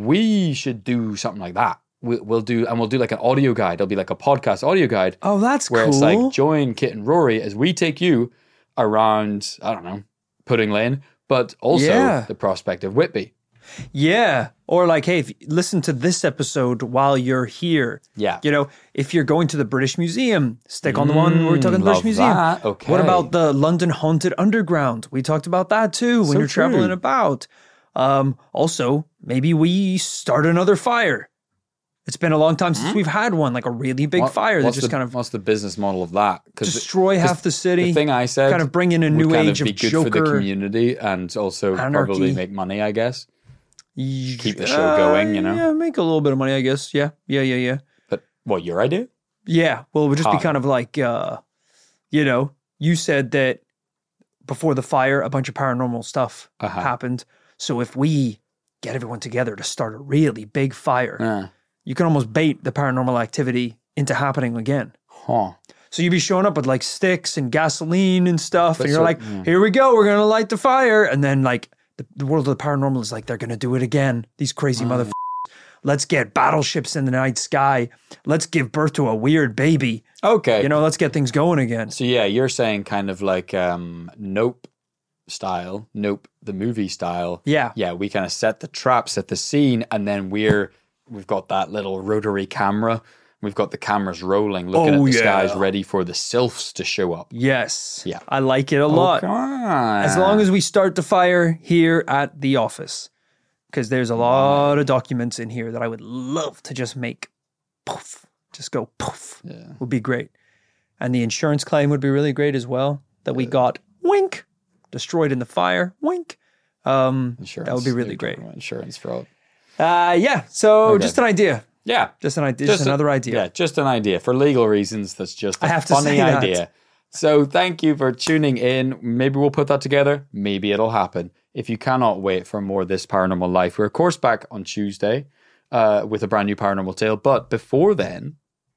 We should do something like that. We, we'll do, and we'll do like an audio guide. It'll be like a podcast audio guide Oh, that's where cool. it's like join Kit and Rory as we take you around, I don't know, Pudding Lane, but also Yeah. the prospect of Whitby. Yeah. Or like, hey, if you listen to this episode while you're here. Yeah. You know, if you're going to the British Museum, stick on the one where we're talking the love British Museum. that. Okay. What about the London Haunted Underground? We talked about that too when So you're traveling true. about. Um, also, maybe we start another fire. It's been a long time since we've had one, like a really big What- fire that what's just the, kind of what's the business model of that? 'Cause destroy the, 'cause half the city. The thing I said, kind of bring in a would new kind age of of be good for the Joker. community and also Anarchy. probably make money, I guess. keep the show going, you know? Yeah, make a little bit of money, I guess. Yeah, yeah, yeah, yeah. But what, your idea? Yeah, well, it would just be How? kind of like, uh, you know, you said that before the fire, a bunch of paranormal stuff Uh-huh. happened. So if we get everyone together to start a really big fire, Uh, you can almost bait the paranormal activity into happening again. huh. So you'd be showing up with like sticks and gasoline and stuff, But and you're so- like, mm. here we go, we're going to light the fire. And then like the, the world of the paranormal is like, they're going to do it again. These crazy Oh. motherfuckers. Let's get battleships in the night sky. Let's give birth to a weird baby. Okay. You know, let's get things going again. So yeah, you're saying kind of like um, Nope style, Nope the movie style. Yeah. Yeah, we kind of set the trap, set the scene, and then we're we've got that little rotary camera. We've got the cameras rolling, looking Oh, at the yeah. skies, ready for the sylphs to show up. Yes. Yeah. I like it a lot. Okay. As long as we start the fire here at the office. Because there's a lot of documents in here that I would love to just make poof. Just go poof. Yeah. Would be great. And the insurance claim would be really great as well. That we got wink. Destroyed in the fire. Wink. Um Insurance. that would be really You're great. talking about Insurance fraud. Uh yeah. So Okay. just an idea. Yeah. Just an idea. Just, a- another idea. Yeah, just an idea. For legal reasons, that's just a I have to funny say that. idea. So thank you for tuning in. Maybe we'll put that together. Maybe it'll happen. If you cannot wait for more of This Paranormal Life, we're of course back on Tuesday uh, with a brand new paranormal tale. But before then,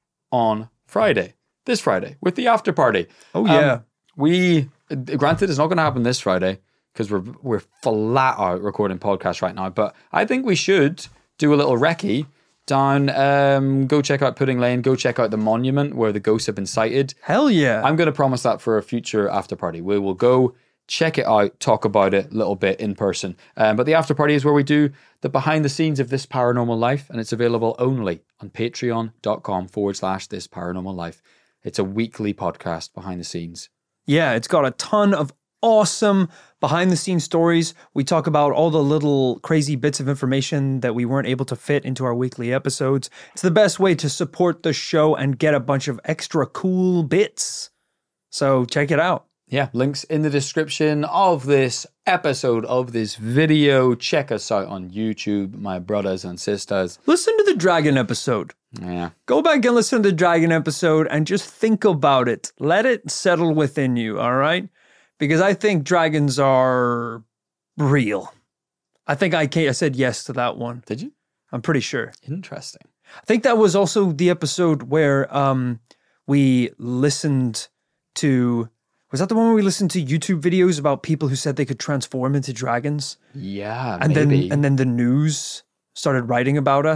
on Friday, this Friday, with the after party. Oh Um, yeah. we, granted, it's not going to happen this Friday because we're we're flat out recording podcasts right now. But I think we should do a little recce down. Um, go check out Pudding Lane. Go check out the monument where the ghosts have been sighted. Hell yeah. I'm going to promise that for a future after party. We will go check it out, talk about it a little bit in person. Um, but the after party is where we do the behind the scenes of This Paranormal Life, and it's available only on patreon.com forward slash This Paranormal Life. It's a weekly podcast behind the scenes. Yeah, it's got a ton of awesome behind the scenes stories. We talk about all the little crazy bits of information that we weren't able to fit into our weekly episodes. It's the best way to support the show and get a bunch of extra cool bits. So check it out. Yeah, links in the description of this episode, of this video. Check us out on YouTube, my brothers and sisters. Listen to the dragon episode. Yeah. Go back and listen to the dragon episode and just think about it. Let it settle within you, all right? Because I think dragons are real. I think I, ca- I said yes to that one. Did you? I'm pretty sure. Interesting. I think that was also the episode where um, we listened to... Was that the one where we listened to YouTube videos about people who said they could transform into dragons? Yeah, And maybe. then and then the news started writing about us.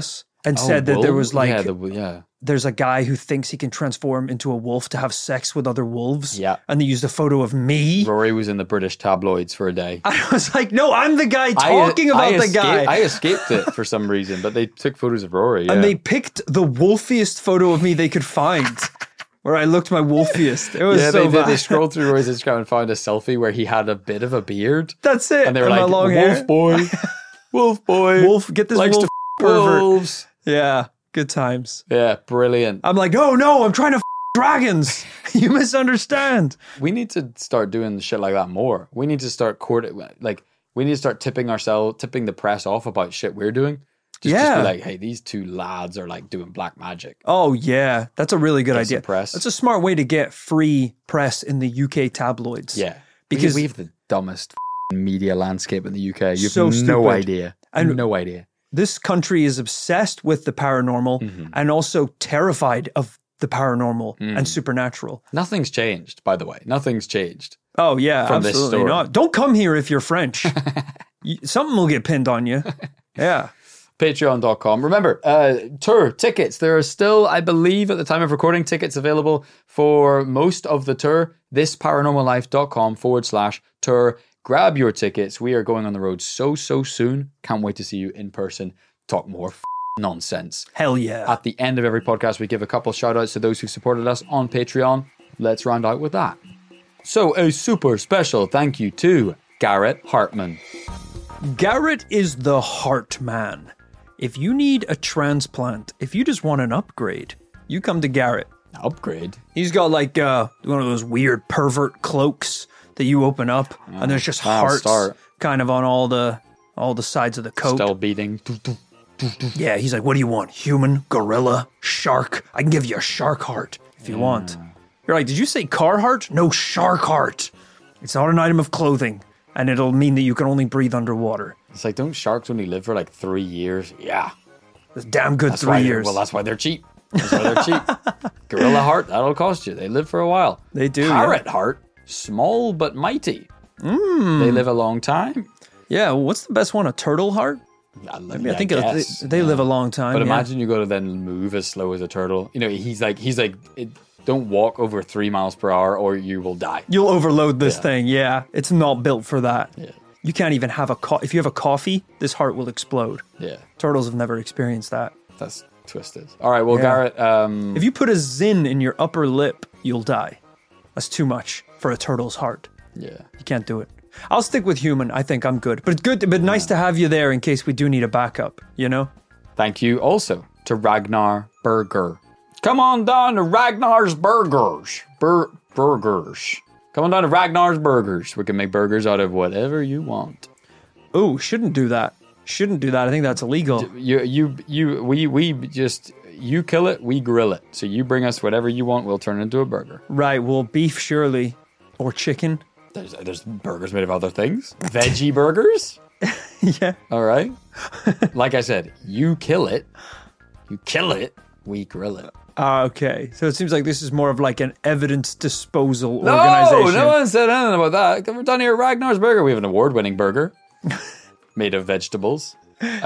and Oh, said that there wolf? was like, yeah, the, yeah. there's a guy who thinks he can transform into a wolf to have sex with other wolves. Yeah. And they used a photo of me. Rory was in the British tabloids for a day. I was like, no, I'm the guy I- talking about I the escaped, guy. I escaped it for some reason, but they took photos of Rory. Yeah. And they picked the wolfiest photo of me they could find, where I looked my wolfiest. It was yeah, so they, bad. they, they scrolled through Rory's Instagram and found a selfie where he had a bit of a beard. That's it. And they were my like, long wolf hair. boy, wolf boy. Wolf, get this likes wolf to pervert. wolves. Yeah, good times. Yeah, brilliant. I'm like, oh no, I'm trying to f- dragons. You misunderstand. We need to start doing shit like that more. We need to start court like we need to start tipping ourselves, tipping the press off about shit we're doing. Just, just Yeah. be like, hey, these two lads are like doing black magic. Oh yeah, that's a really good Get some idea. press. That's a smart way to get free press in the U K tabloids. Yeah, Because- we, we have the dumbest f***ing media landscape in the U K. You have So no stupid. idea. And- no idea. This country is obsessed with the paranormal Mm-hmm. and also terrified of the paranormal Mm. and supernatural. Nothing's changed, by the way. Nothing's changed. Oh yeah, From this absolutely story. not. Don't come here if you're French. You- something will get pinned on you. Yeah. Patreon dot com. Remember, uh, tour tickets. There are still, I believe, at the time of recording, tickets available for most of the tour. this paranormal life dot com forward slash tour. Grab your tickets. We are going on the road so, so soon. Can't wait to see you in person. Talk more f- nonsense. Hell yeah. At the end of every podcast, we give a couple shout outs to those who supported us on Patreon. Let's round out with that. So, a super special thank you to Garrett Hartman. Garrett is the heart man. If you need a transplant, if you just want an upgrade, you come to Garrett. Upgrade. He's got like uh, one of those weird pervert cloaks that you open up, and there's just I'll hearts start. kind of on all the all the sides of the coat. Still beating. Yeah, he's like, what do you want? Human, gorilla, shark? I can give you a shark heart if you want. You're like, did you say car heart? No, shark heart. It's not an item of clothing, and it'll mean that you can only breathe underwater. It's like, don't sharks only live for like three years? Yeah. It's damn good That's three why they're- years. Well, that's why they're cheap. That's why they're cheap. Gorilla heart, that'll cost you. They live for a while. They do, Parrot heart, small but mighty. Mm. They live a long time. Yeah, well, what's the best one? A turtle heart? I, I think it'll- guess. they, they live a long time. But yeah. imagine you go to then move as slow as a turtle. You know, he's like, he's like, it, don't walk over three miles per hour or you will die. You'll overload this Yeah. thing. Yeah, it's not built for that. Yeah. You can't even have a co- if you have a coffee, this heart will explode. Yeah, Turtles have never experienced that. that's twisted. All right, well, Yeah. Garrett, um, If you put a zin in your upper lip, you'll die. That's too much for a turtle's heart. yeah. You can't do it. I'll stick with human. I think I'm good. But it's good, but nice to have you there in case we do need a backup, you know? Thank you also to Ragnar Burger. Come on down to Ragnar's Burgers. Bur- burgers. Come on down to Ragnar's Burgers. We can make burgers out of whatever you want. Oh, shouldn't do that. Shouldn't do that. I think that's illegal. You, you, you, we, we just, you kill it, we grill it. So you bring us whatever you want, we'll turn it into a burger. Right, well, beef surely. Or chicken. There's, there's burgers made of other things. Veggie burgers. Yeah. All right. Like I said, you kill it, you kill it, we grill it. Ah, okay. So it seems like this is more of like an evidence disposal No, organization. no one said anything about that. We're down here at Ragnar's Burger. We have an award-winning burger made of vegetables.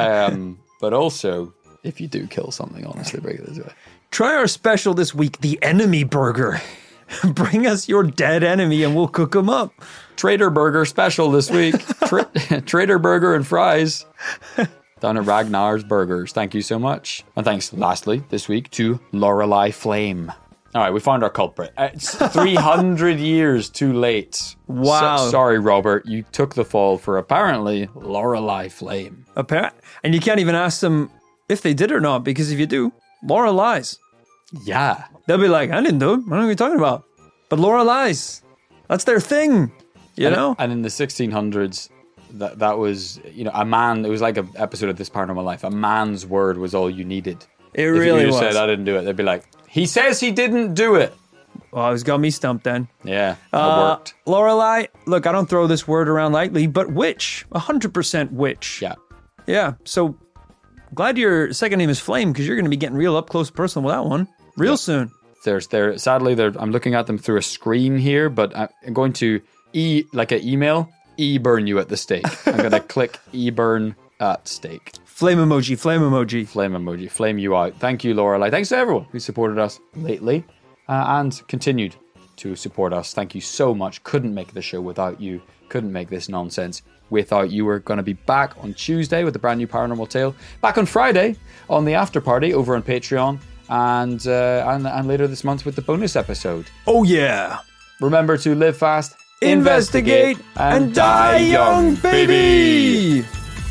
Um, but also, if you do kill something, honestly, break it this way. Try our special this week, the enemy burger. Bring us your dead enemy and we'll cook them up. Trader Burger special this week. Tra- Trader Burger and fries. Down at Ragnar's Burgers. Thank you so much. And thanks, lastly, this week to Lorelei Flame. All right, we found our culprit. It's three hundred years too late. Wow. So- sorry, Robert. You took the fall for apparently Lorelei Flame. Appar- and you can't even ask them if they did or not, because if you do, Laura lies. Yeah. They'll be like, I didn't do it. I don't know what you're talking about. But Laura lies. That's their thing. You and, know? And in the sixteen hundreds, that that was, you know, a man, it was like an episode of This Paranormal Life. A man's word was all you needed. It If really you just was. said, I didn't do it, they'd be like, he says he didn't do it. Well, it's got me stumped then. Yeah, that Uh, worked. Lorelei, look, I don't throw this word around lightly, but witch. one hundred percent witch. Yeah. Yeah, so glad your second name is Flame, because you're going to be getting real up close and personal with that one real soon. There's there sadly there I'm looking at them through a screen here, but I'm going to e like an email e burn you at the stake. I'm gonna click e burn at stake. Flame emoji, flame emoji. Flame emoji, flame you out. Thank you, Lorelei. Thanks to everyone who supported us lately uh, and continued to support us. Thank you so much. Couldn't make the show without you. Couldn't make this nonsense without you. We're going to be back on Tuesday with a brand new Paranormal Tale. Back on Friday on the after party over on Patreon. And, uh, and, and later this month with the bonus episode. Oh, yeah. Remember to live fast, investigate, investigate and, and die young, baby!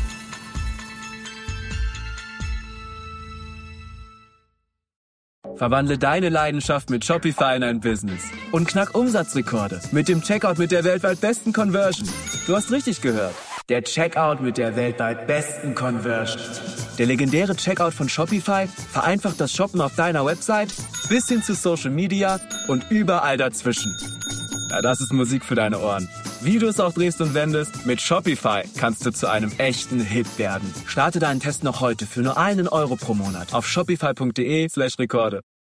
Verwandle deine Leidenschaft mit Shopify in ein Business und knack Umsatzrekorde mit dem Checkout mit der weltweit besten Conversion. Du hast richtig gehört. Der Checkout mit der weltweit besten Conversion. Der legendäre Checkout von Shopify vereinfacht das Shoppen auf deiner Website bis hin zu Social Media und überall dazwischen. Ja, das ist Musik für deine Ohren. Wie du es auch drehst und wendest, mit Shopify kannst du zu einem echten Hit werden. Starte deinen Test noch heute für nur einen Euro pro Monat auf shopify punkt de slash Rekorde.